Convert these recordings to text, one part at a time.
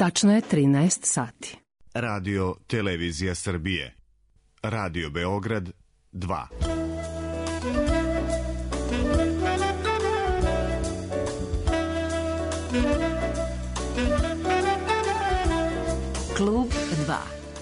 Tačno je 13 sati. Radio Televizija Srbije. Radio Beograd 2. Klub 2.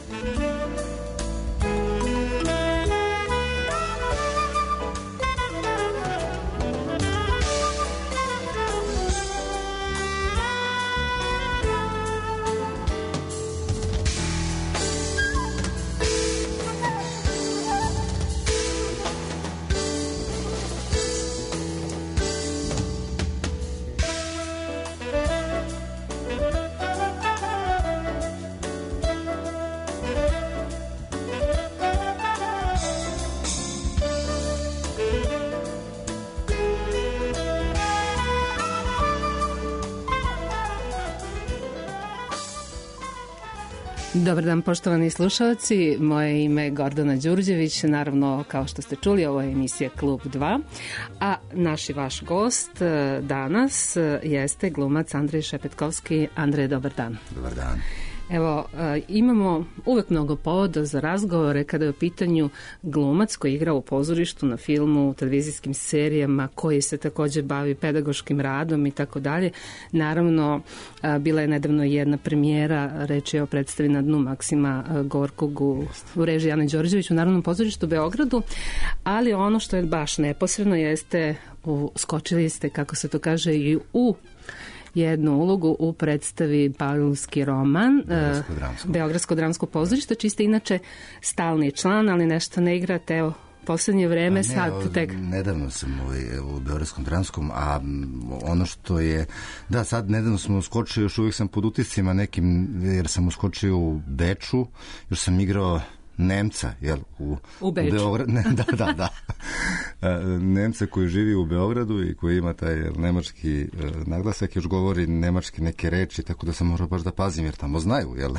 Dobar dan, poštovani slušalci. Moje ime je Gordana Đurđević. Naravno, kao što ste čuli, ovo je emisija Klub 2. A naš i vaš gost danas jeste glumac Andrej Šepetkovski. Andrej, dobar dan. Dobar dan. Evo, imamo uvek mnogo povoda za razgovore kada je u pitanju glumac koji igra u pozorištu, na filmu, u televizijskim serijama, koji se takođe bavi pedagoškim radom i tako dalje. Naravno, bila je nedavno jedna premijera, reč je o predstavi Na dnu Maksima Gorkog u režiji Ane Đorđević u Narodnom pozorištu u Beogradu, ali ono što je baš neposredno jeste, skočili ste, kako se to kaže, i u jednu ulogu u predstavi Pavlovski roman Beogradsko dramsko pozorište, čiji ste inače stalni član, ali nešto ne igrate, evo, poslednje vreme, sad tek. Nedavno sam u Beogradskom dramskom, a ono što je, da, sad nedavno smo uskočili, još uvijek sam pod utiscima nekim, jer sam uskočio u Beču, još sam igrao Nemca, jel, u Beogradu. Da. Nemca koji živi u Beogradu i koji ima taj nemački naglasak, još govori nemački neke reči, tako da sam morao baš da pazim, jer tamo znaju, jel,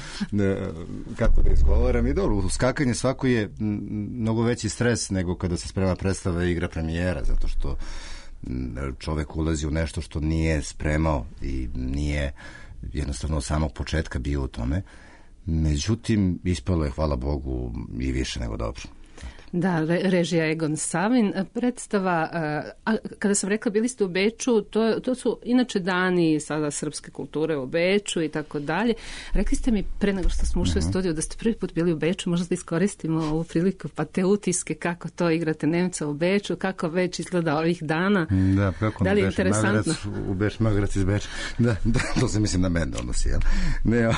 kako da izgovaram. I dobro, uskakanje svako je mnogo veći stres nego kada se sprema predstava i igra premijera, zato što čovek ulazi u nešto što nije spremao i nije jednostavno od samog početka bio u tome. Međutim, ispalo je, hvala Bogu, i više nego dobro. Da, režija Egon Savin. Predstava, kada sam rekla bili ste u Beču, to su inače dani sada srpske kulture u Beču i tako dalje. Rekli ste mi pre nego što smo ušli u studiju da ste prvi put bili u Beču, možda da iskoristimo ovu priliku, pa te utiske kako to igrate Nemca u Beču, kako već izgleda ovih dana. Da, kako da li je interesantno? U Beč, Magarac iz Beča. Da, to se mislim na mene odnosi, jel? Ne,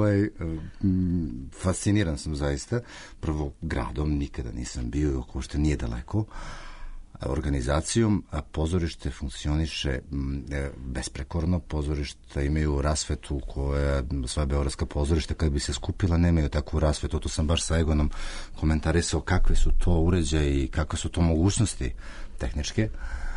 fasciniran sam zaista. Prvo, gradom nikada nisam bio, ko što nije daleko, organizacijom, a pozorište funkcioniše besprekorno. Pozorišta imaju rasvetu koja, sva beogradska pozorišta kad bi se skupila nemaju takvu rasvetu. Tu sam baš sa Egonom komentarisao kakve su to uređaje i kakve su to mogućnosti tehničke.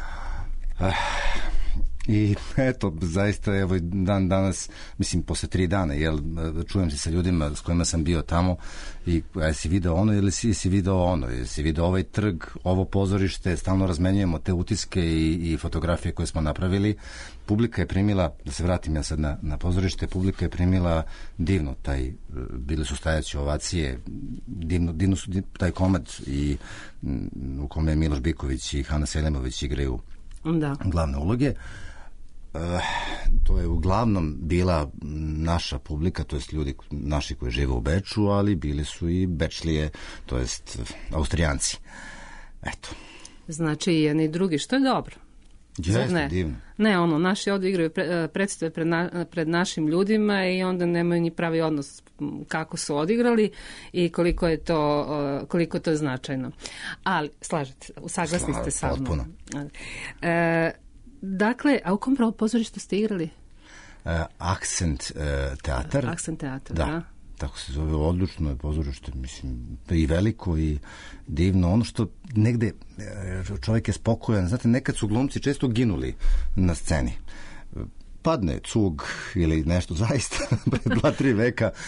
I eto, zaista, evo, dan danas, mislim, posle 3 dana, jel, čujem se sa ljudima s kojima sam bio tamo i jesi video ono ili si video ono, jesi video ovaj trg, ovo pozorište, stalno razmenjujemo te utiske i fotografije koje smo napravili. Publika je primila, da se vratim ja sad na pozorište, publika je primila divno bile su stajaće ovacije, divno su taj komad i u kome Miloš Biković i Hana Selimović igraju glavne uloge. To je uglavnom bila naša publika, to jest ljudi naši koji žive u Beču, ali bili su i Bečlije, to jest Austrijanci. Eto. Znači i jedni i drugi, što je dobro. Jeste, divno. Ne, naši ovdje igraju predstave pred našim ljudima i onda nemaju ni pravi odnos kako su odigrali i koliko to je značajno. Ali, saglasni ste sa mnom. Potpuno. Dakle, a u kom pozorištu ste igrali? Akcent teatar. Akcent teatar, da. Tako se zove, odlično je pozorište, mislim, i veliko i divno. Ono što negde čovjek je spokojan, znate, nekad su glumci često ginuli na sceni. Padne cug ili nešto, zaista, pre 2-3 veka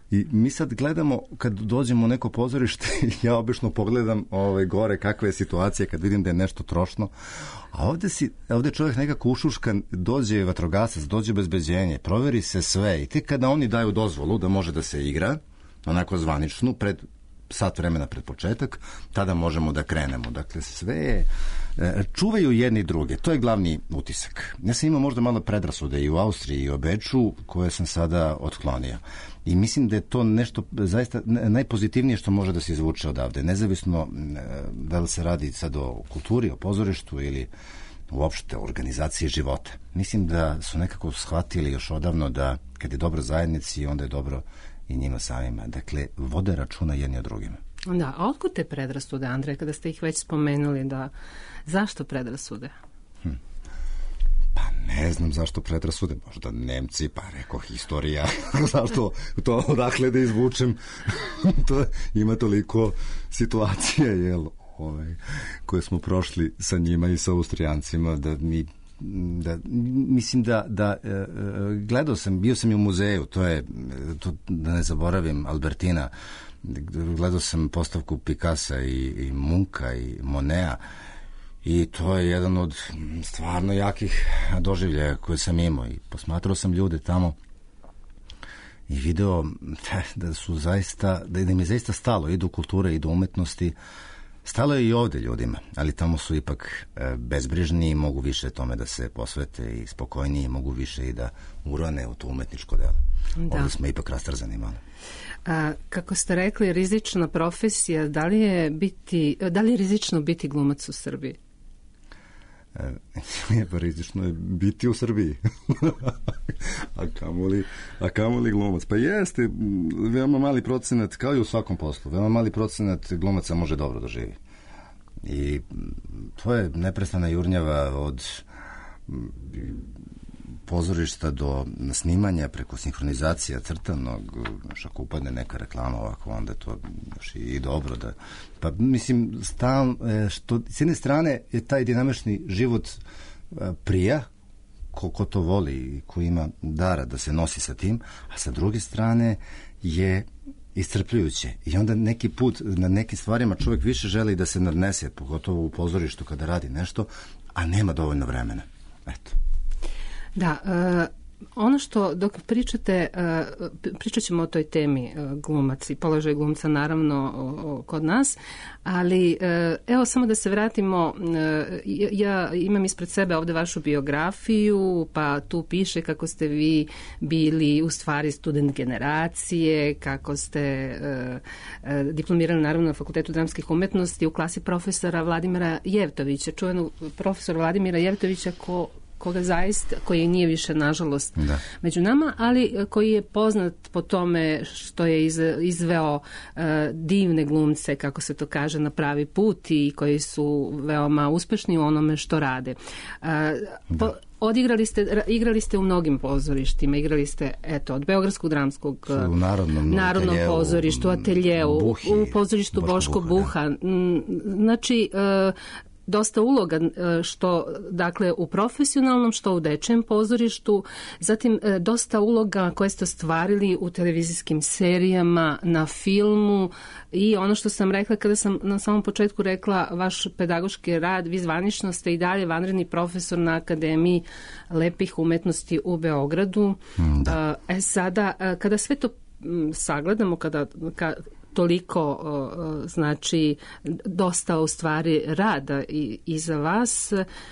I mi sad gledamo, kad dođemo u neko pozorište, ja obično pogledam gore kakva je situacija kad vidim da je nešto trošno, a ovde čovjek nekako ušuškan, dođe vatrogasac, dođe obezbeđenje, proveri se sve i tek kada oni daju dozvolu da može da se igra, onako zvaničnu, pred sat vremena pred početak, tada možemo da krenemo. Dakle, sve čuvaju jedni druge. To je glavni utisak. Ja sam imao možda malo predrasude i u Austriji i u Beču, koje sam sada otklonio. I mislim da je to nešto zaista najpozitivnije što može da se izvuče odavde. Nezavisno da li se radi sad o kulturi, o pozorištu ili uopšte o organizaciji života. Mislim da su nekako shvatili još odavno da kad je dobro zajednici, onda je dobro i njima samima. Dakle, vode računa jedni o drugima. Da, a otkud te predrasude, Andrej, kada ste ih već spomenuli, zašto predrasude? Pa ne znam zašto predrasude, možda Nemci, pa rekao historija, zašto to odakle da izvučem, to ima toliko situacija, koje smo prošli sa njima i sa Austrijancima, mislim da gledao sam, bio sam i u muzeju, to da ne zaboravim Albertina, gledao sam postavku Picassa i Munka i Monea i to je jedan od stvarno jakih doživljaja koje sam imao i posmatrao sam ljude tamo i video da su zaista, da im je zaista stalo i do kulture i do umetnosti. Stalo je i ovde ljudima, ali tamo su ipak bezbrižni i mogu više tome da se posvete i spokojniji, mogu više i da urane u to umetničko delo. Da. Ovde smo ipak rastrzani malo. Kako ste rekli, rizična profesija, da li je rizično biti glumac u Srbiji? Nije pa rizično je biti u Srbiji. a kamoli glumac. Pa jeste, veoma mali procenat, kao i u svakom poslu, veoma mali procenat glumaca može dobro da živi. I to je neprestana jurnjava od pozorišta do snimanja preko sinhronizacija crtanog, ako upadne neka reklama ovako, onda to još i dobro da... Pa mislim, što s jedne strane je taj dinamični život prija, ko to voli i ko ima dara da se nosi sa tim, a sa druge strane je iscrpljujuće. I onda neki put na nekim stvarima čovjek više želi da se nadnese, pogotovo u pozorištu kada radi nešto, a nema dovoljno vremena. Eto. Da, ono što dok pričate, pričat ćemo o toj temi glumac i položaj glumca naravno kod nas, ali evo samo da se vratimo, ja imam ispred sebe ovde vašu biografiju, pa tu piše kako ste vi bili u stvari student generacije, kako ste diplomirali naravno na Fakultetu dramskih umetnosti u klasi profesora Vladimira Jevtovića, čuvenog profesora Vladimira Jevtovića koga zaista, koji nije više nažalost među nama, ali koji je poznat po tome što je izveo divne glumce, kako se to kaže, na pravi put i koji su veoma uspešni u onome što rade. Igrali ste u mnogim pozorištima, igrali ste od Beogradskog dramskog, u Narodnom pozorištu, ateljeu, u pozorištu Boško Buha. Znači, dosta uloga, što dakle u profesionalnom, što u dečijem pozorištu, zatim dosta uloga koje ste ostvarili u televizijskim serijama, na filmu i ono što sam rekla kada sam na samom početku rekla vaš pedagoški rad, vi zvanično ste i dalje vanredni profesor na Akademiji lepih umetnosti u Beogradu. Sada, kada sve to sagledamo, kada toliko, znači, dosta u stvari rada i za vas,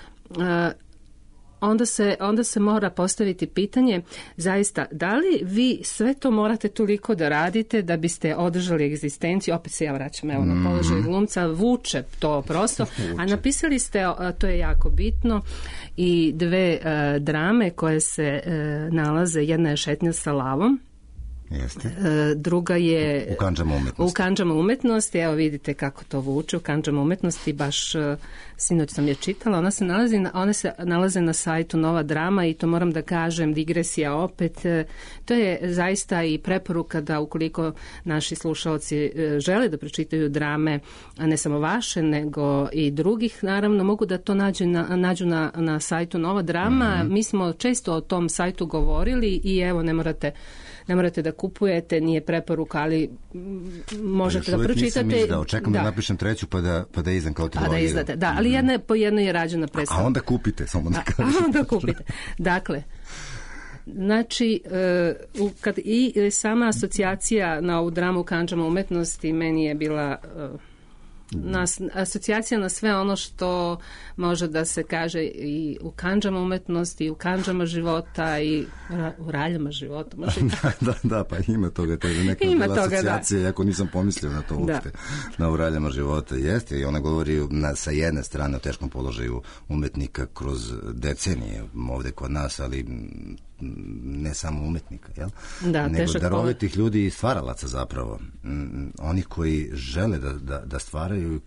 onda se mora postaviti pitanje, zaista, da li vi sve to morate toliko da radite da biste održali egzistenciju, opet se ja vraćam na položaj glumca, vuče to prosto, a napisali ste, to je jako bitno, i dve drame koje se nalaze, jedna je Šetnja sa lavom, jeste. Druga je u Kandžama umetnosti. Evo vidite kako to vuče u Kandžama umetnosti, baš sinoć sam je čitala. One se nalaze na sajtu Nova drama i to moram da kažem, digresija opet, to je zaista i preporuka da ukoliko naši slušaoci žele da pročitaju drame, ne samo vaše nego i drugih, naravno mogu da to nađu na sajtu Nova drama. Mi smo često o tom sajtu govorili i evo ne morate da kupujete, nije preporuka, ali možete da pročitate. Još uvijek nisam izdao, čekam da napišem treću pa da izdam kao trilogiju. Da izdate, da, ali po jedno je rađena predstava. A onda kupite, samo da kažete. A onda kupite. Dakle, znači, i sama asocijacija na ovu dramu u kandžama umetnosti meni je bila asocijacija na sve ono što može da se kaže i u kandžama umetnosti, i u kandžama života, i u raljama života. Da, pa ima toga. To je neka asocijacija, iako nisam pomislio na to uopšte. Na u raljama života jeste, i ona govori sa jedne strane o teškom položaju umetnika kroz decenije ovde kod nas, ali ne samo umetnika, jel? Da, nego darovitih ljudi i stvaralaca zapravo. Onih koji žele da stvaraju,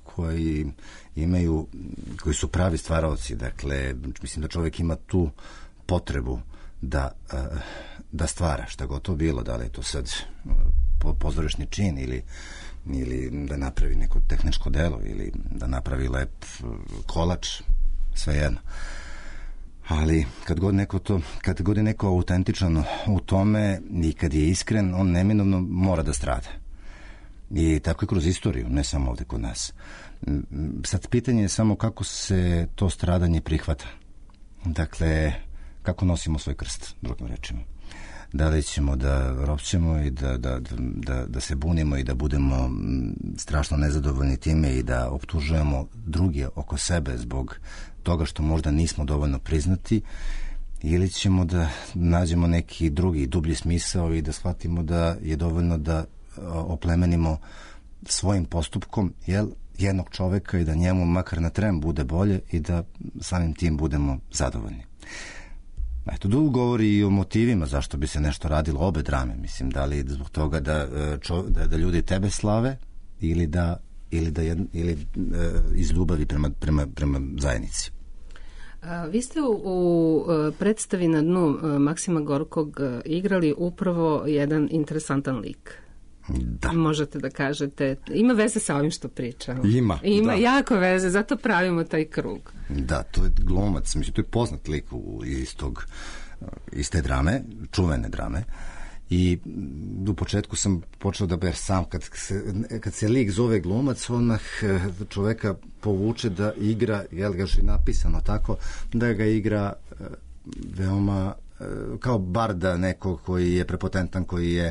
koji su pravi stvaraoci. Dakle, mislim da čovjek ima tu potrebu da stvara, šta god to bilo, da li je to sad pozorišni čin ili da napravi neko tehničko delo ili da napravi lep kolač, svejedno. Ali kad god je neko autentičan u tome i kad je iskren, on neminovno mora da strada. I tako je kroz istoriju, ne samo ovde kod nas. Sad pitanje je samo kako se to stradanje prihvata. Dakle, kako nosimo svoj krst, drugim rečima. Da li ćemo da ropćemo i da se bunimo i da budemo strašno nezadovoljni time i da optužujemo druge oko sebe zbog toga što možda nismo dovoljno priznati, ili ćemo da nađemo neki drugi dublji smisao i da shvatimo da je dovoljno da oplemenimo svojim postupkom jednog čoveka i da njemu makar na tren bude bolje i da samim tim budemo zadovoljni. Eto, tu govori i o motivima zašto bi se nešto radilo, obe drame, mislim, da li zbog toga da ljudi tebe slave ili iz ljubavi prema zajednici. Vi ste u predstavi Na dnu Maksima Gorkog igrali upravo jedan interesantan lik. Da. Možete da kažete, ima veze sa ovim što pričamo. Ima jako veze, zato pravimo taj krug. Da, to je glumac, mislim, to je poznat lik iz te drame, čuvene drame. I u početku sam počeo da sam, kad se lik zove glumac, odmah čoveka povuče da igra, ga je napisano tako, da ga igra veoma kao barda, neko koji je prepotentan, koji je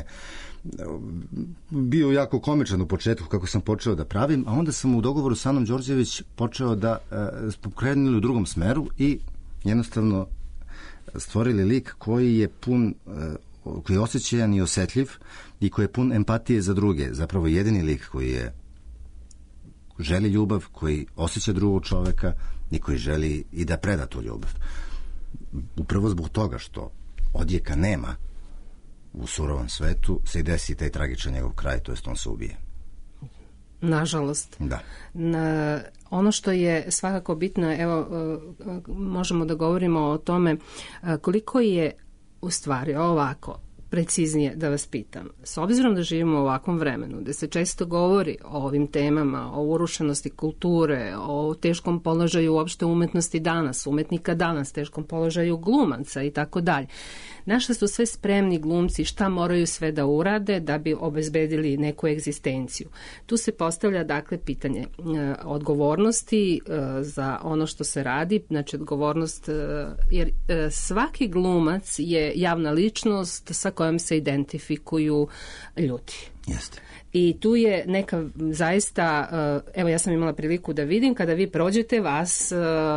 bio jako komičan u početku kako sam počeo da pravim, a onda sam u dogovoru sa Anom Đorđević počeo da krenuli u drugom smeru i jednostavno stvorili lik koji je pun, koji je osjećajan i osetljiv i koji je pun empatije za druge. Zapravo jedini lik koji želi ljubav, koji osjeća drugog čoveka i koji želi i da preda tu ljubav. Upravo zbog toga što odjeka nema u surovom svetu se i desi taj tragičan njegov kraj, to jest on se ubije. Nažalost. Da. Ono što je svakako bitno, evo, možemo da govorimo o tome koliko je u stvari ovako, preciznije da vas pitam. S obzirom da živimo u ovakvom vremenu, gde se često govori o ovim temama, o urušenosti kulture, o teškom položaju uopšte umetnosti danas, umetnika danas, teškom položaju glumaca i tako dalje. Naša su sve spremni glumci, šta moraju sve da urade da bi obezbedili neku egzistenciju. Tu se postavlja, dakle, pitanje odgovornosti za ono što se radi, znači odgovornost, jer svaki glumac je javna ličnost sa kojom se identifikuju ljudi. Jeste. I tu je neka zaista, evo ja sam imala priliku da vidim, kada vi prođete, vas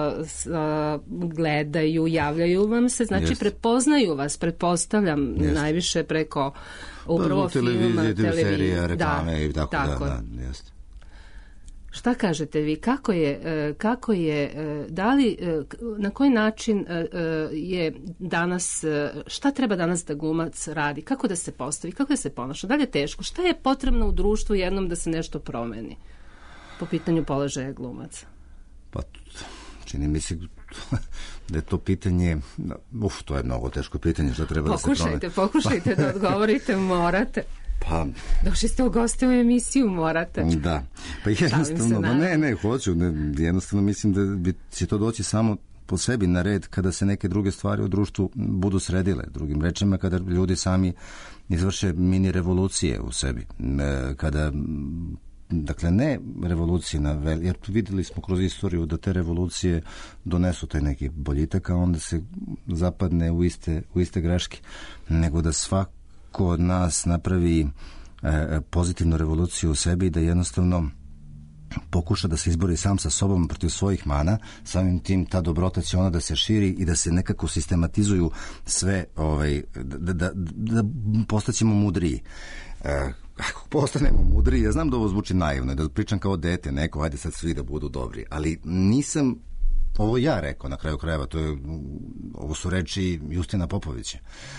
gledaju, javljaju vam se, znači prepoznaju vas, pretpostavljam, najviše preko upravo filma, televizije, reklame i tako da, jeste. Šta kažete vi, kako je, da li, na koji način je danas, šta treba danas da glumac radi, kako da se postavi, kako da se ponaša, da li je teško, šta je potrebno u društvu jednom da se nešto promeni po pitanju položaja glumaca? Pa, čini mi se da je to pitanje, to je mnogo teško pitanje, šta treba da se promeni. Pokušajte da odgovorite, morate. Pa, došli ste u goste u emisiju, morate. Da, pa jednostavno, hoću, jednostavno mislim da će to doći samo po sebi na red kada se neke druge stvari u društvu budu sredile. Drugim rečima, kada ljudi sami izvrše mini revolucije u sebi. Kada, dakle, ne revolucije jer videli smo kroz istoriju da te revolucije donesu taj neki boljitak, a onda se zapadne u iste greške, nego da svako od nas napravi pozitivnu revoluciju u sebi i da jednostavno pokuša da se izbori sam sa sobom protiv svojih mana. Samim tim ta dobrota će ona da se širi i da se nekako sistematizuju sve, da postaćemo mudriji. Ako postanemo mudriji, ja znam da ovo zvuči naivno, da pričam kao dete, neko, ajde sad svi da budu dobri, ali nisam ovo ja rekao na kraju krajeva, ovo su reči Justina Popovića.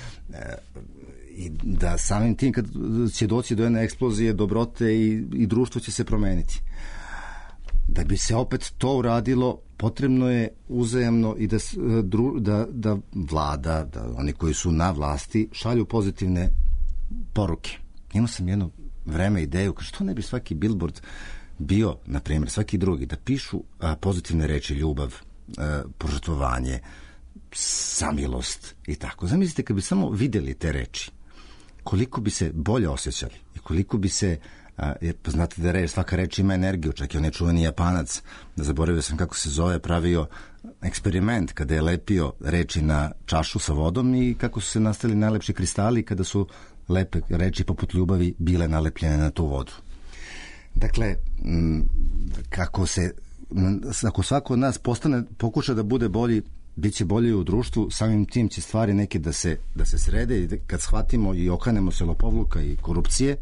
I da samim tim kad će doći do jedne eksplozije dobrote i društvo će se promeniti. Da bi se opet to uradilo, potrebno je uzajamno i da vlada, da oni koji su na vlasti šalju pozitivne poruke. Imao sam jedno vreme ideju, što ne bi svaki billboard bio, na primjer, svaki drugi, da pišu pozitivne reči, ljubav, požrtvovanje, samilost i tako. Zamislite kad bi samo videli te reči, koliko bi se bolje osjećali i koliko bi se, znate da svaka reč ima energiju, čak i on je čuveni Japanac, da zaboravio sam kako se zove, pravio eksperiment kada je lepio reči na čašu sa vodom i kako su se nastali najlepši kristali kada su lepe reči poput ljubavi bile nalepljene na tu vodu. Dakle, ako svako od nas pokuša da bude bolji, bit će bolje u društvu, samim tim će stvari neke da se srede i kad shvatimo i okrenemo se lopovluka i korupcije,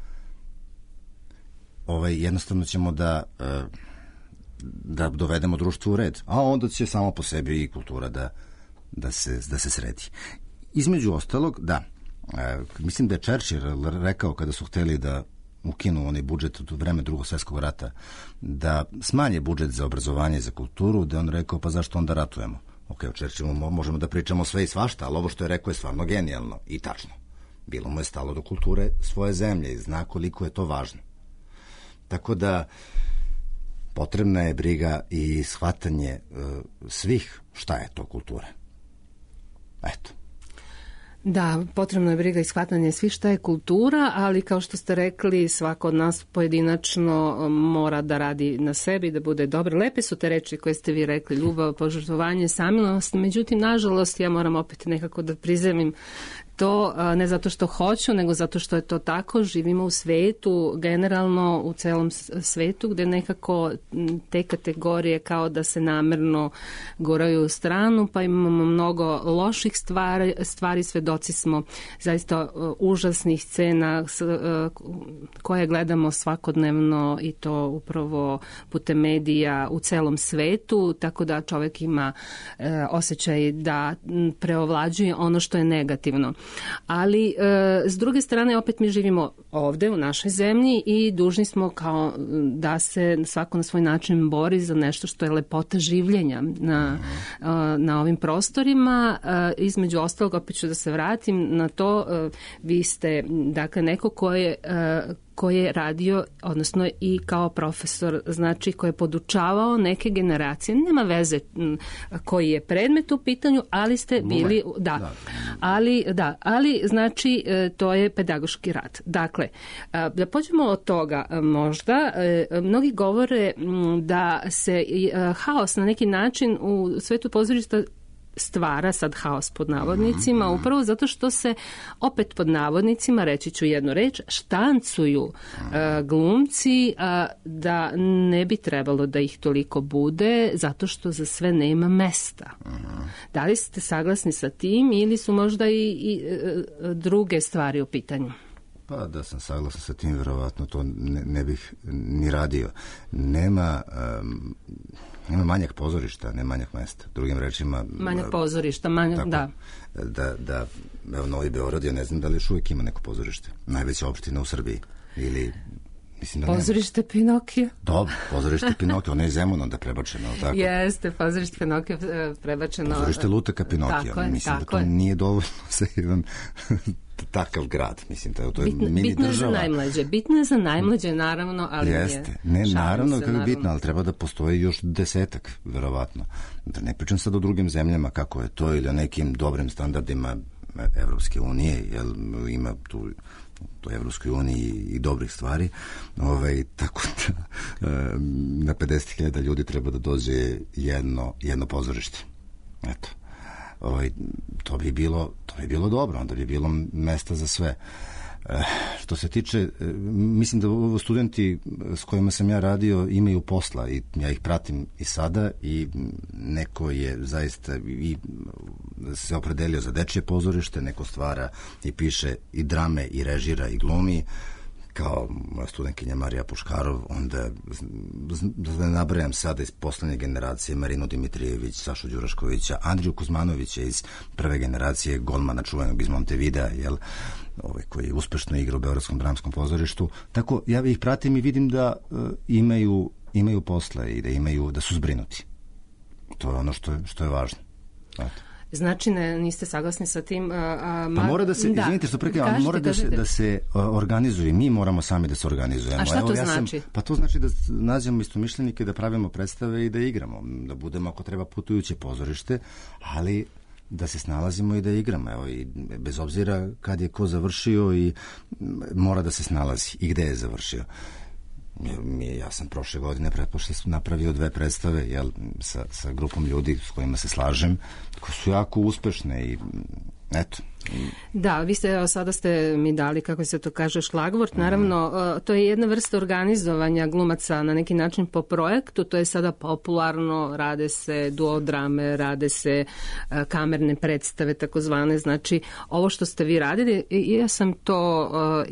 jednostavno ćemo da dovedemo društvo u red, a onda će samo po sebi i kultura da se sredi. Između ostalog, mislim da je Churchill rekao kada su hteli da ukinu onaj budžet od vreme Drugog svjetskog rata, da smanje budžet za obrazovanje i za kulturu, da on rekao, pa zašto onda ratujemo? Ok, o Churchillu možemo da pričamo sve i svašta, ali ovo što je rekao je stvarno genijalno i tačno. Bilo mu je stalo do kulture svoje zemlje i zna koliko je to važno. Tako da potrebna je briga i shvatanje svih šta je to kultura. Eto. Da, potrebno je briga i shvatanje svih šta je kultura, ali kao što ste rekli, svako od nas pojedinačno mora da radi na sebi, da bude dobro. Lepe su te reči koje ste vi rekli, ljubav, požrtvovanje, samilost, međutim, nažalost, ja moram opet nekako da prizemim to, ne zato što hoću, nego zato što je to tako. Živimo u svetu, generalno u celom svetu, gde nekako te kategorije kao da se namerno guraju u stranu, pa imamo mnogo loših stvari, svedoci smo zaista užasnih scena koje gledamo svakodnevno i to upravo putem medija u celom svetu, tako da čovjek ima osjećaj da preovlađuje ono što je negativno. Ali s druge strane opet mi živimo ovde u našoj zemlji i dužni smo kao da se svako na svoj način bori za nešto što je lepota življenja na ovim prostorima. Između ostalog, opet ću da se vratim na to, vi ste dakle neko ko je radio, odnosno i kao profesor, znači koji je podučavao neke generacije, nema veze koji je predmet u pitanju, ali ste bili, ali znači to je pedagoški rad. Dakle, da pođemo od toga možda, mnogi govore da se haos na neki način u svetu pozorišta stvara sad haos pod navodnicima, upravo zato što se opet pod navodnicima, reći ću jednu reč, štancuju glumci, da ne bi trebalo da ih toliko bude, zato što za sve nema mesta. Da li ste saglasni sa tim ili su možda i druge stvari u pitanju? Pa da sam saglasan sa tim, verovatno to ne bih ni radio. Nema manjak pozorišta, ne manjak mesta. Drugim rečima... Manjak pozorišta, da. Evo, Novi Beograd, ja ne znam da li još uvijek ima neko pozorište. Najveća opština u Srbiji. Ili Mislim da pozorište Pinokio. Dobro, pozorište Pinokio, ono je Zemun onda prebačeno, tako? Jeste, pozorište Pinokio prebačeno. Pozorište Lutaka Pinokio, mislim da to nije dovoljno za jedan takav grad, mislim, to je mini država. Bitno je za najmlađe, naravno, ali jeste. Ne, naravno, kako je bitno, ali treba da postoji još 10, verovatno. Da ne pričam sad o drugim zemljama kako je to ili o nekim dobrim standardima Evropske unije, jer ima tu u Evropskoj uniji i dobrih stvari, tako da na 50.000 ljudi treba da dođe jedno pozorište. Eto. To bi bilo dobro, onda bi bilo mesta za sve. Što se tiče, mislim da studenti s kojima sam ja radio imaju posla i ja ih pratim i sada i neko je zaista i se opredelio za dečje pozorište, neko stvara i piše i drame i režira i glumi, kao moja studentkinja Marija Puškarov, onda da nabrajam sada iz poslednje generacije Marinu Dimitrijević, Sašu Đuraškovića, Andriju Kuzmanovića iz prve generacije golmana čuvenog iz Montevidea, koji uspešno igra u Beogradskom dramskom pozorištu. Tako, ja ih pratim i vidim da imaju posla i da su zbrinuti. To je ono što je važno. Eto. Znači, niste saglasni sa tim? Pa mora da se, izvinite što prekrivam, mora da se organizuje. Mi moramo sami da se organizujemo. A šta to znači? Pa to znači da nađemo istomišljenike, da pravimo predstave i da igramo. Da budemo, ako treba, putujuće pozorište, ali da se snalazimo i da igramo. Evo, i bez obzira kad je ko završio i mora da se snalazi i gde je završio. Ja sam prošle godine napravio 2 predstave sa grupom ljudi s kojima se slažem, koji su jako uspešne i eto. Da, vi sada ste mi dali, kako se to kaže, šlagvort. Naravno, to je jedna vrsta organizovanja glumaca na neki način po projektu. To je sada popularno, rade se duodrame, rade se kamerne predstave, takozvane. Znači, ovo što ste vi radili, ja sam to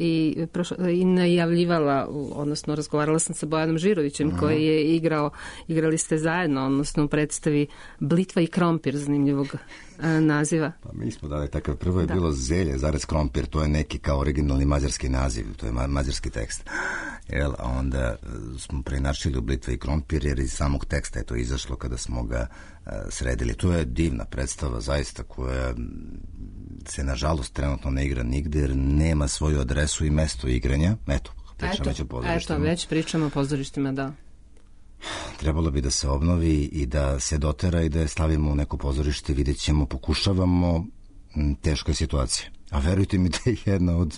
i najavljivala, odnosno razgovarala sam sa Bojanom Žirovićem koji je igrali ste zajedno, odnosno u predstavi Blitva i krompir, zanimljivog naziva. Pa mi smo dali takav, prvo je bilo Zelje zarez krompir, to je neki kao originalni mađarski naziv, to je mađarski tekst. A onda smo preinačili u Blitva i krompir, jer iz samog teksta je to izašlo kada smo ga sredili. To je divna predstava, zaista, koja se nažalost trenutno ne igra nigde, jer nema svoju adresu i mesto igranja. Eto, već pričamo o pozorištima, da. Trebalo bi da se obnovi i da se dotera i da je stavimo u neko pozorište, vidjet ćemo, pokušavamo, teška je situacija. A verujte mi da je jedna od,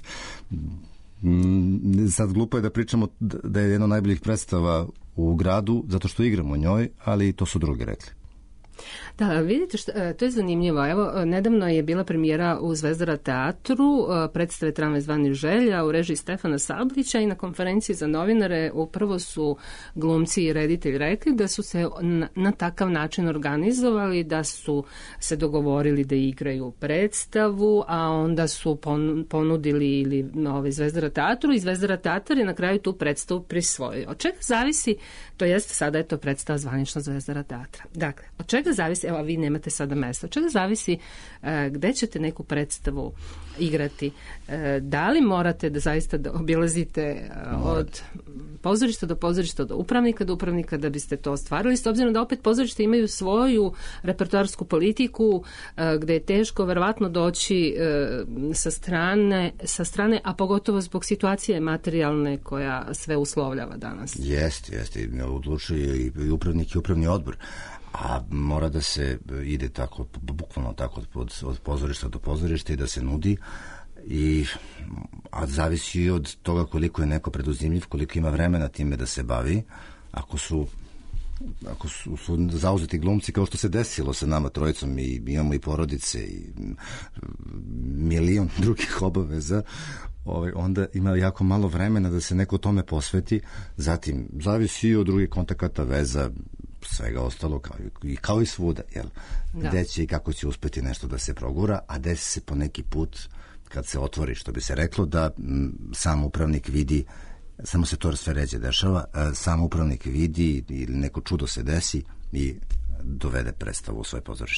sad glupo je da pričamo da je jedna od najboljih predstava u gradu, zato što igramo u njoj, ali to su drugi rekli. Da, vidite, to je zanimljivo. Evo, nedavno je bila premijera u Zvezdara teatru, predstave Tramvaj zvanih želja u režiji Stefana Sablića i na konferenciji za novinare upravo su glumci i reditelj rekli da su se na takav način organizovali, da su se dogovorili da igraju predstavu, a onda su ponudili ili Zvezdara teatru i Zvezdara teatar je na kraju tu predstavu prisvojio. Od čega zavisi, to jeste sada je to predstava zvanična Zvezdara teatra. Dakle, od čega zavisi, evo vi nemate sada mesta, od čega zavisi gde ćete neku predstavu igrati? Da li morate da zaista obilazite od pozorišta do pozorišta, od upravnika do upravnika da biste to ostvarili, s obzirom da opet pozorište imaju svoju repertoarsku politiku gde je teško verovatno doći sa strane, a pogotovo zbog situacije materijalne koja sve uslovljava danas. Jeste, odlučuje i upravnik i upravni odbor. A mora da se ide tako, bukvalno tako od pozorišta do pozorišta i da se nudi, a zavisi i od toga koliko je neko preduzimljiv, koliko ima vremena time da se bavi. Ako su zauzeti glumci, kao što se desilo sa nama trojicom, i imamo i porodice i milion drugih obaveza, onda ima jako malo vremena da se neko tome posveti. Zatim, zavisi i od drugih kontakata, veza, svega ostalo, kao i svuda, gde će i kako će uspeti nešto da se progura, a desi se po neki put kad se otvori, što bi se reklo, da sam upravnik vidi, samo se to sve ređe dešava, sam upravnik vidi ili neko čudo se desi i dovede predstavu u svoje pozorište.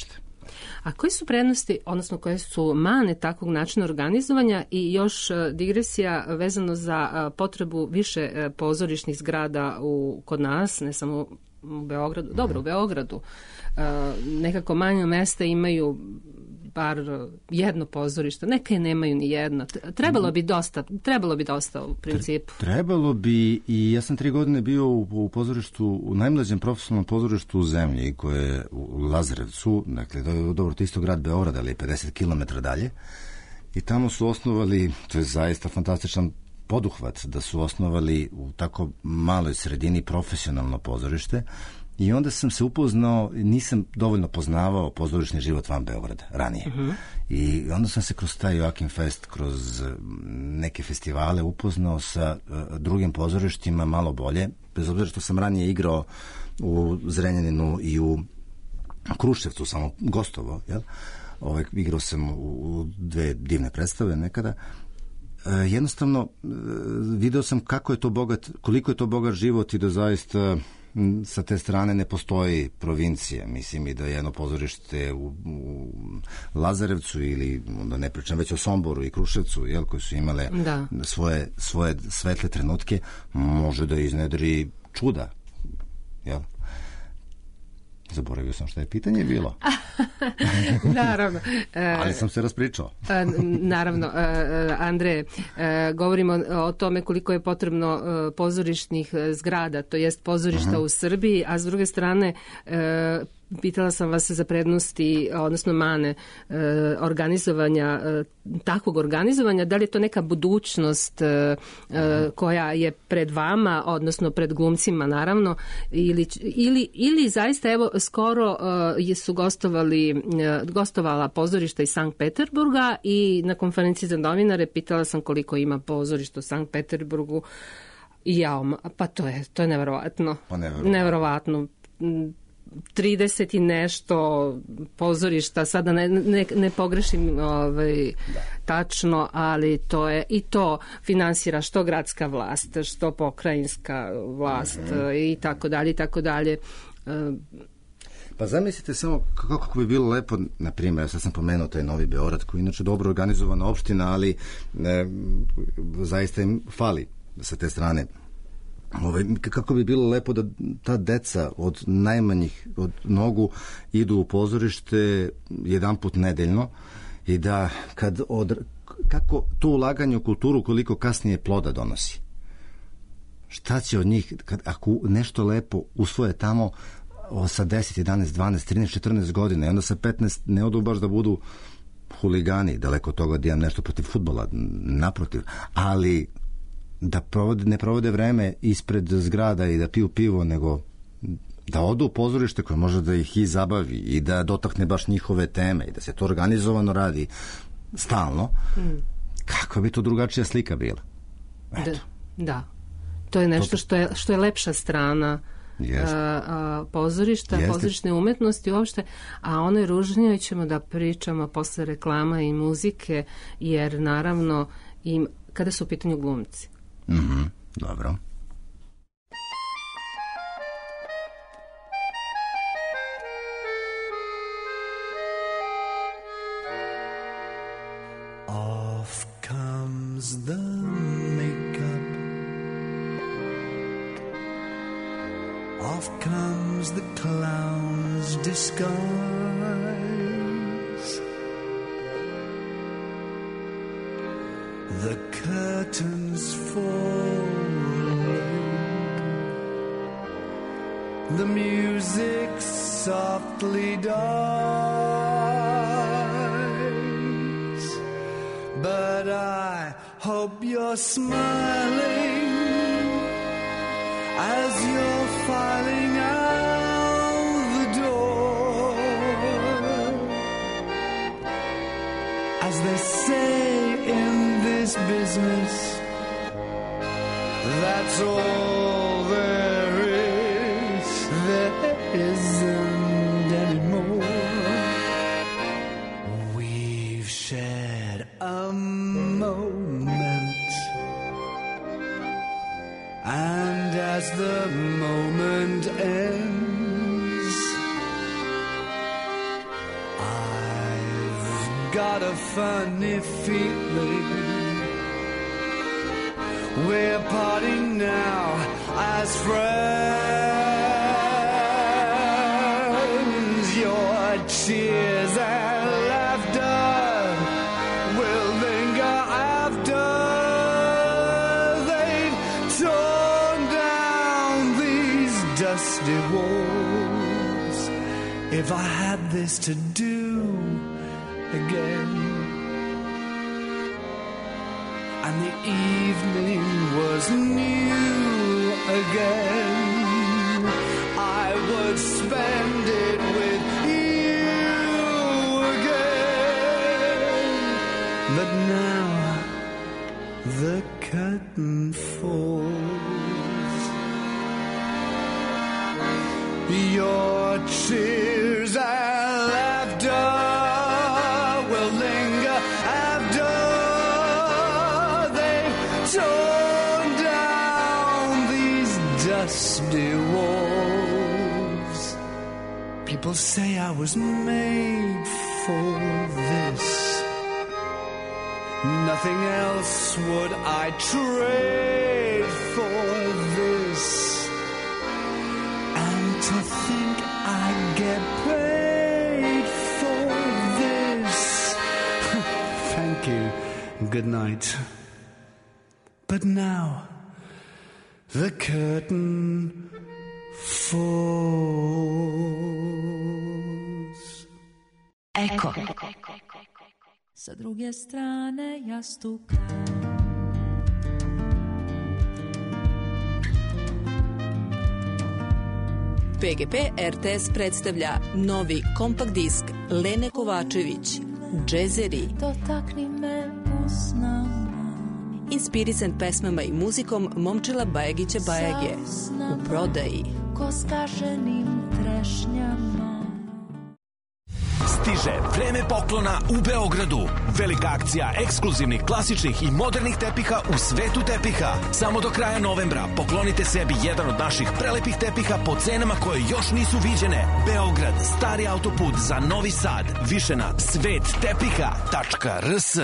A koji su prednosti, odnosno koje su mane takvog načina organizovanja i još digresija vezano za potrebu više pozorišnih zgrada kod nas, ne samo u Beogradu, dobro, u Beogradu, nekako manje mesta imaju bar jedno pozorište, neke nemaju ni jedno. Trebalo bi dosta u principu. Trebalo bi, i ja sam 3 godine bio u pozorištu, u najmlađem profesionalnom pozorištu u zemlji, koje je u Lazarevcu, dakle, dobro, to isto grad Beograd, ali je 50 km dalje, i tamo su osnovali, to je zaista fantastičan poduhvat, da su osnovali u tako maloj sredini profesionalno pozorište. I onda sam se upoznao, nisam dovoljno poznavao pozorišni život van Beograda ranije. I onda sam se kroz taj Joakim Fest, kroz neke festivale upoznao sa drugim pozorištima malo bolje, bez obzira što sam ranije igrao u Zrenjaninu i u Kruševcu, samo gostovo, jel? Igrao sam u 2 divne predstave nekada. Jednostavno video sam koliko je to bogat život i da zaista sa te strane ne postoji provincija. Mislim i da jedno pozorište u Lazarevcu ili da ne pričam već o Somboru i Kruševcu, jel, koji su imale svoje svetle trenutke, može da iznedri čuda. Jel? Zaboravio sam šta je pitanje bilo. Naravno. Ali sam se raspričao. Naravno, Andreje, govorimo o tome koliko je potrebno pozorišnih zgrada, to jest pozorišta u Srbiji, a s druge strane pitala sam vas za prednosti, odnosno mane organizovanja, takvog organizovanja, da li je to neka budućnost koja je pred vama, odnosno pred glumcima naravno, ili zaista evo skoro su gostovala pozorišta iz Sankt Peterburga i na konferenciji za novinare pitala sam koliko ima pozorišta u Sankt Peterburgu i pa to je neverovatno. Neverovatno. 30 i nešto pozorišta, sada ne pogrešim tačno, ali to je i to finansira što gradska vlast, što pokrajinska vlast i tako dalje i tako dalje. Pa zamislite samo kako bi bilo lepo, na primjer, sad sam pomenuo taj Novi Beograd, koji je inače dobro organizovana opština, ali zaista im fali sa te strane. Kako bi bilo lepo da ta deca od najmanjih, od nogu, idu u pozorište jedanput nedeljno i da kako to ulaganje u kulturu koliko kasnije ploda donosi. Šta će od njih, ako nešto lepo usvoje tamo sa 10, 11, 12, 13, 14 godina i onda sa 15 ne odu baš da budu huligani, daleko od toga da imam nešto protiv fudbala, naprotiv, ali da ne provode vreme ispred zgrada i da piju pivo, nego da odu u pozorište koje može da ih i zabavi i da dotakne baš njihove teme i da se to organizovano radi stalno, kakva bi to drugačija slika bila? Da. To je nešto što je lepša strana pozorišta, pozorišne umetnosti uopšte, a onoj ružnijoj ćemo da pričamo posle reklama i muzike, jer naravno kada su u pitanju glumci. Dobro. Off comes the makeup, off comes the clown's disguise. The curtains fall, the music softly dies, but I hope you're smiling as you're filing out the door, as they say in this business, that's all there isn't anymore. We've shared a moment, and as the moment ends, I got a funny feeling we're parting now as friends. Your tears and laughter will linger after they've torn down these dusty walls. If I had this to do again, and the evening was new again, I would spend it with you again. But now the curtain falls. Your tears and laughter will linger after they've torn down these dusty walls. People say I was made for this. Nothing else would I trade for this. And to think I get paid for this. Thank you. Good night. But now the curtain falls. Eko. Sa druge strane jastuka. PGP RTS predstavlja novi kompakt disk Lene Kovačević, Džezeri. Dotakni me usnama. Inspirisan pesmama i muzikom Momčila Bajagića Bajage. U prodaji. Ko skaženim trešnjama. Stiže vreme poklona u Beogradu. Velika akcija ekskluzivnih, klasičnih i modernih tepiha u svetu tepiha. Samo do kraja novembra poklonite sebi jedan od naših prelepih tepiha po cenama koje još nisu viđene. Beograd, stari autoput za Novi Sad. Više na svettepiha.rs.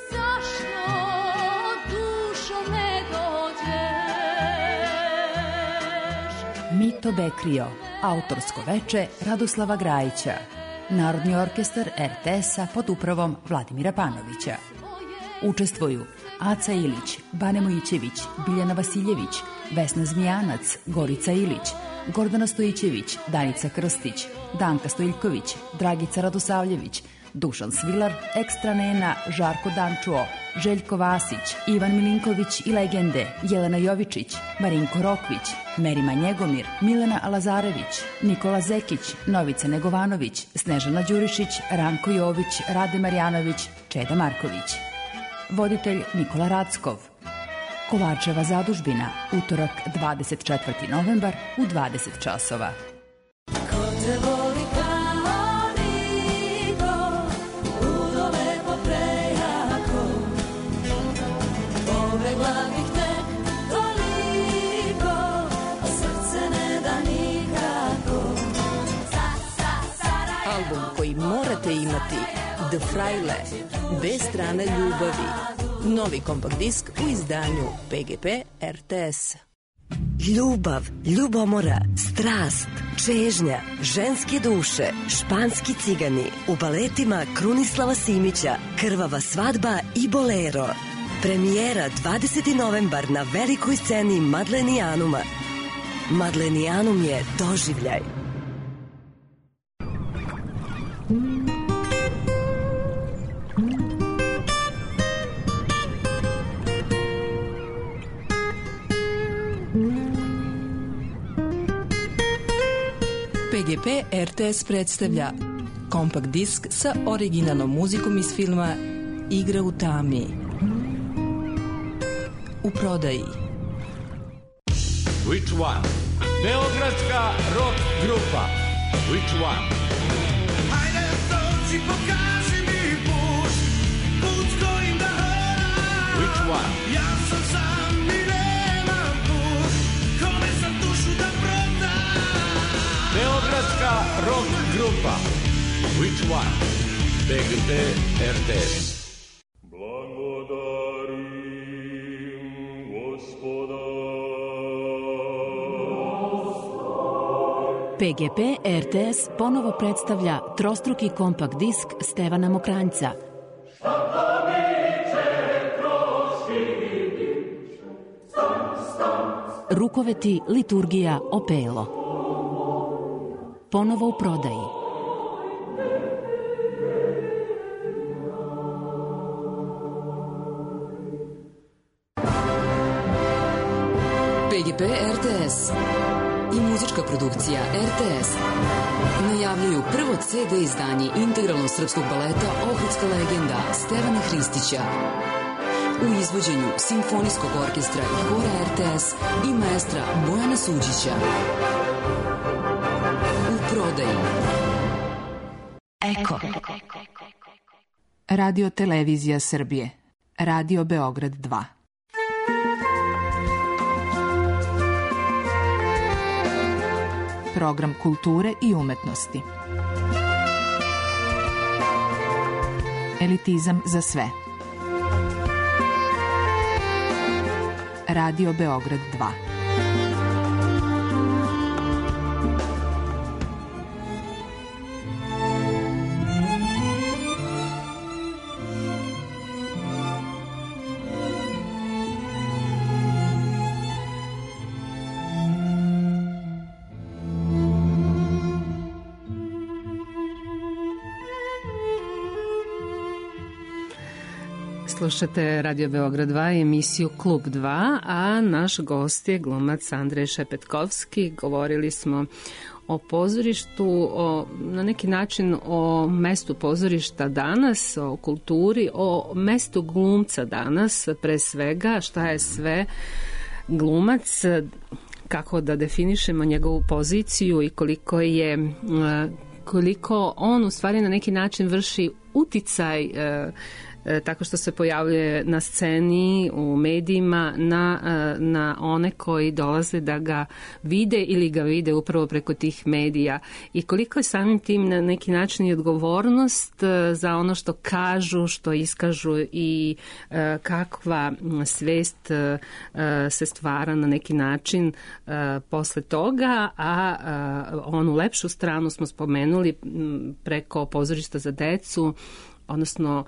Mito Bekrio, autorsko veče Radoslava Grajića. Narodni orkestar RTS-a pod upravom Vladimira Panovića. Učestvuju Aca Ilić, Bane Mojićević, Biljana Vasiljević, Vesna Zmijanac, Gorica Ilić, Gordana Stojićević, Danica Krstić, Danka Stojiljković, Dragica Radosavljević, Dušan Svilar, Ekstra Nena, Žarko Dančuo, Željko Vasić, Ivan Milinković i legende, Jelena Jovičić, Marinko Rokvić, Merima Njegomir, Milena Lazarević, Nikola Zekić, Novica Negovanović, Snežana Đurišić, Ranko Jović, Rade Marjanović, Čeda Marković. Voditelj Nikola Rackov. Kovačeva zadužbina, utorak 24. novembar u 20 časova. Ko te voli kao niko, udove po prejako, pobegla bih tek toliko, a srce ne da nikako. Album koji morate imati, The Fraile, bez strane ljubavi. Novi kompakt disk u izdanju PGP RTS. Ljubav, ljubomora, strast, čežnja, ženske duše, španski cigani, u baletima Krunislava Simića, Krvava svadba i Bolero. Premijera 20. novembar na velikoj sceni Madlenijanuma. Madlenijanum je doživljaj. PGP RTS predstavlja kompakt disk sa originalnom muzikom iz filma Igra u tami. U prodaji. Which one? Beogradska rock grupa. Which one? Hajde dođi, pokaži mi put, put kojim da hodam. Which one? Ja sam sam i nemam put, kome sam dušu da prodam. Beogradska rock grupa. Which one? PGP RTS. PGP RTS ponovo predstavlja trostruki kompakt disk Stevana Mokranjca. Rukoveti, liturgija, opelo. Ponovo u prodaji. PGP RTS i muzička produkcija RTS najavljuju prvo CD izdanje integralnog srpskog baleta Ohridska legenda Stevana Hristića u izvođenju Simfonijskog orkestra i hora RTS i maestra Bojana Suđića. U prodaji. Eko. Radio Televizija Srbije. Radio Beograd 2. Program kulture i umetnosti. Elitizam za sve. Radio Beograd 2. Slušate Radio Beograd 2 i emisiju Klub 2, a naš gost je glumac Andrej Šepetkovski. Govorili smo o pozorištu, na neki način o mestu pozorišta danas, o kulturi, o mestu glumca danas, pre svega, šta je sve glumac, kako da definišemo njegovu poziciju i koliko on u stvari na neki način vrši uticaj tako što se pojavljuje na sceni, u medijima, na one koji dolaze da ga vide ili ga vide upravo preko tih medija. I koliko je samim tim na neki način i odgovornost za ono što kažu, što iskažu i kakva svest se stvara na neki način posle toga, a onu lepšu stranu smo spomenuli preko pozorišta za decu, odnosno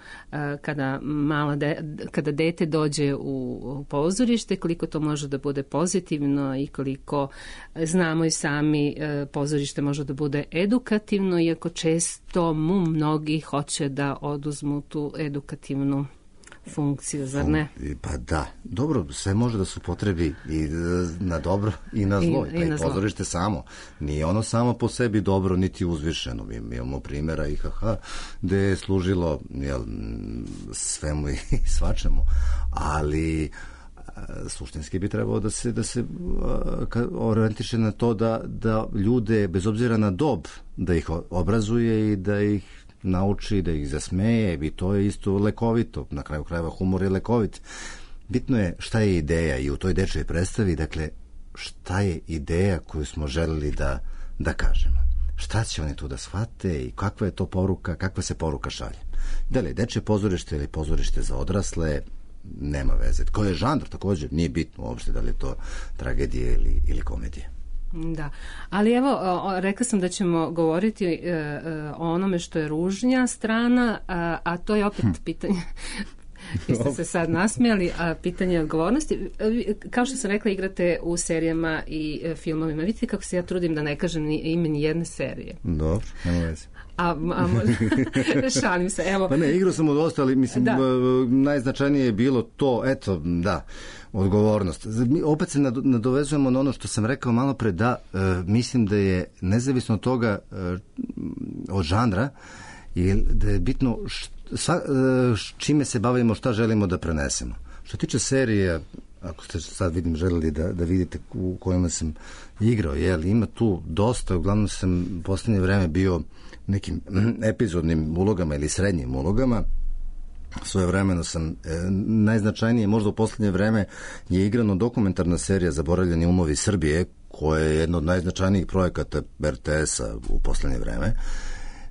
kada dete dođe u pozorište, koliko to može da bude pozitivno i koliko znamo i sami pozorište može da bude edukativno, iako često mu mnogi hoće da oduzmu tu edukativnu funkciju, zar ne? Pa da, dobro, sve može da se upotrebi i na dobro i na zlo. I pozorište samo. Nije ono samo po sebi dobro, niti uzvišeno. Mi imamo primjera IHH gde je služilo svemu i svačemu, ali suštinski bi trebalo da se orijentiše na to da ljude, bez obzira na dob, da ih obrazuje i da ih nauči, da ih zasmeje, i to je isto lekovito, na kraju krajeva humor je lekovit. Bitno je šta je ideja i u toj dečjoj predstavi, dakle, šta je ideja koju smo želeli da kažemo. Šta će oni tu da shvate i kakva je to poruka, kakva se poruka šalje. Da li je dečje pozorište ili pozorište za odrasle, nema veze. Koji je žanr, također, nije bitno uopšte da li je to tragedija ili komedija. Da, ali evo, rekla sam da ćemo govoriti o onome što je ružnja strana, a to je opet pitanje, vi ste se sad nasmijali, a pitanje odgovornosti. Kao što sam rekla, igrate u serijama i filmovima. Vidite kako se ja trudim da ne kažem ime ni jedne serije. Dobro, nema veze. Šalim se, evo. Pa ne, igrao sam u dosta, ali mislim, najznačajnije je bilo to, eto, da, odgovornost. Opet se nadovezujemo na ono što sam rekao malo pre, da mislim da je nezavisno od toga, od žanra, da je bitno čime se bavimo, šta želimo da prenesemo. Što tiče serije, ako ste sad želeli da vidite u kojima sam igrao, ima tu dosta, uglavnom sam u poslednje vreme bio nekim epizodnim ulogama ili srednjim ulogama. Svoje vremeno sam, najznačajnije možda u poslednje vreme je igrano dokumentarna serija Zaboravljeni umovi Srbije, koja je jedna od najznačajnijih projekata RTS-a u poslednje vreme.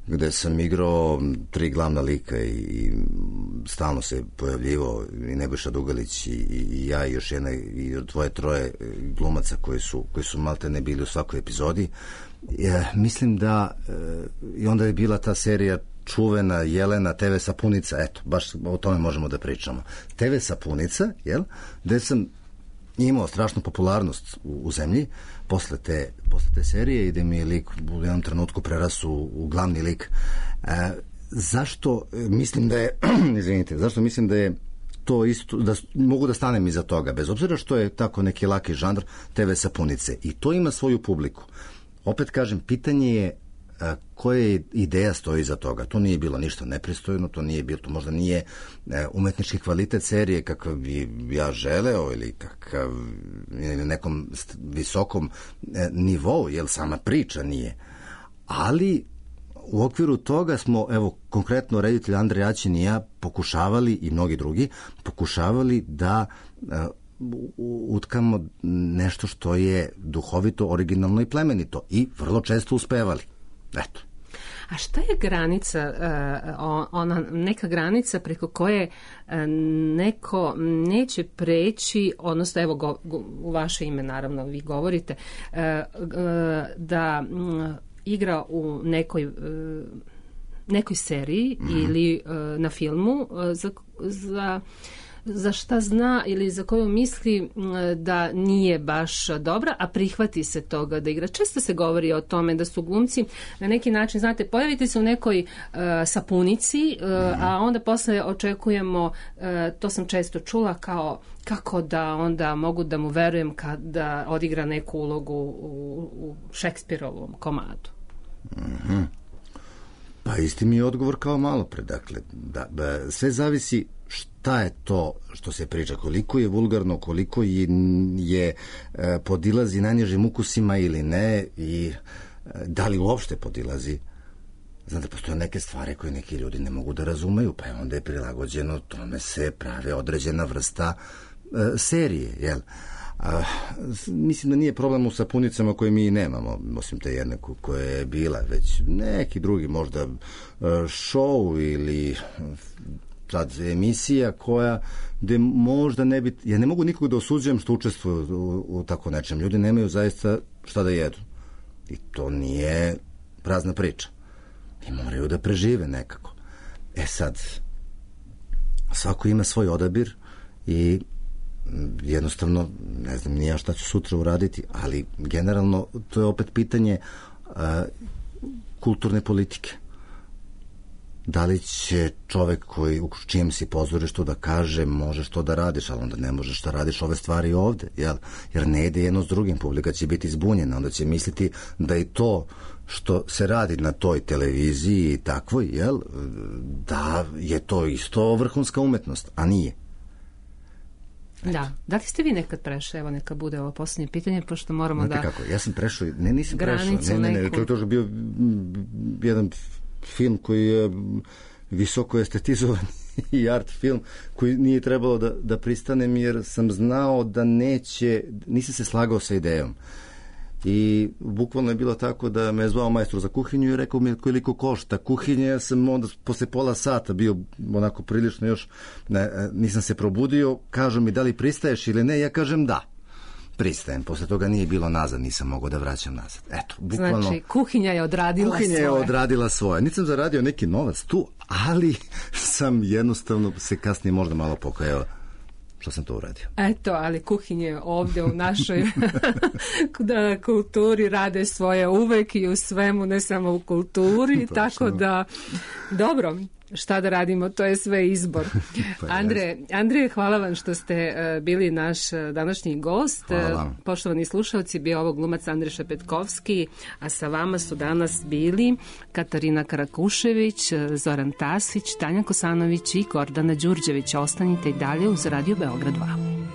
gde sam igrao 3 glavna lika i stalno se pojavljivao i Nebojša Dugalić i ja i još jedna i troje glumaca koji su malte ne bili u svakoj epizodi. Mislim da i onda je bila ta serija čuvena Jelena TV Sapunica, eto, baš o tome možemo da pričamo. TV Sapunica, jel, gde sam imao strašnu popularnost u zemlji posle te serije i da mi je lik u jednom trenutku prerasu u glavni lik. Zašto mislim da je zašto mislim da je to isto, da mogu da stanem iza toga, bez obzira što je tako neki laki žanr TV Sapunice i to ima svoju publiku. Opet kažem, pitanje je koja ideja stoji iza toga. To nije bilo ništa nepristojno, to možda nije umetnički kvalitet serije kakav bi ja želeo ili kakav na nekom visokom nivou, jer sama priča nije. Ali u okviru toga smo, evo, konkretno reditelj Andrej Aćin i ja pokušavali, i mnogi drugi, pokušavali da utkamo nešto što je duhovito, originalno i plemenito i vrlo često uspevali. Eto. A šta je granica, neka granica preko koje neko neće preći, odnosno evo u vaše ime naravno vi govorite, da igra u nekoj seriji ili na filmu za šta zna ili za koju misli da nije baš dobra, a prihvati se toga da igra. Često se govori o tome da su glumci na neki način, znate, pojavite se u nekoj sapunici, a onda posle očekujemo, to sam često čula, kao kako da onda mogu da mu verujem kada odigra neku ulogu u Šekspirovom komadu. Pa isti mi je odgovor kao malo pre. Dakle, sve zavisi šta je to što se priča, koliko je vulgarno, koliko je podilazi najnižim ukusima ili ne i da li uopšte podilazi. Znate, postoje neke stvari koje neki ljudi ne mogu da razumeju, pa je onda je prilagođeno, tome se prave određena vrsta serije, jel? Mislim da nije problem u sapunicama koje mi nemamo, osim te jedne koja je bila, već neki drugi možda show ili sad emisija koja gde možda ne bi, ja ne mogu nikog da osuđujem što učestvuje u tako nečem, ljudi nemaju zaista šta da jedu i to nije prazna priča i moraju da prežive nekako. Sad svako ima svoj odabir i jednostavno ne znam ni ja šta ću sutra uraditi, ali generalno to je opet pitanje kulturne politike. Da li će čovek u čijem si pozorištu da kaže možeš to da radiš, ali onda ne možeš da radiš ove stvari ovde, jel? Jer ne ide jedno s drugim, publika će biti zbunjena, onda će misliti da i to što se radi na toj televiziji i takvoj, jel, da je to isto vrhunska umetnost, a nije. Da li ste vi nekad prešli, evo neka bude ovo posljednje pitanje, pošto moramo znate kako, ja sam prešao, nisam prešao, to je bio jedan film koji je visoko estetizovan i art film koji nije trebalo da pristanem jer sam znao da nisam se slagao sa idejom i bukvalno je bilo tako da me je zvao majstor za kuhinju i rekao mi koliko košta kuhinja. Ja sam onda posle pola sata bio onako prilično još nisam se probudio, kažu mi da li pristaješ ili ne, ja kažem da pristajem, posle toga nije bilo nazad, nisam mogao da vraćam nazad. Eto, bukvalno, znači kuhinja je odradila svoje. Nisam zaradio neki novac tu, ali sam jednostavno se kasnije možda malo pokajao što sam to uradio. Eto, ali kuhinje ovdje u našoj kulturi rade svoje uvek i u svemu, ne samo u kulturi, tako da dobro, šta da radimo, to je sve izbor. Andrej, hvala vam što ste bili naš današnji gost. Poštovani slušalci, bio ovo glumac Andrej Šepetkovski, a sa vama su danas bili Katarina Karakušević, Zoran Tasić, Tanja Kosanović i Gordana Đurđević. Ostanite i dalje uz Radio Beograd 2.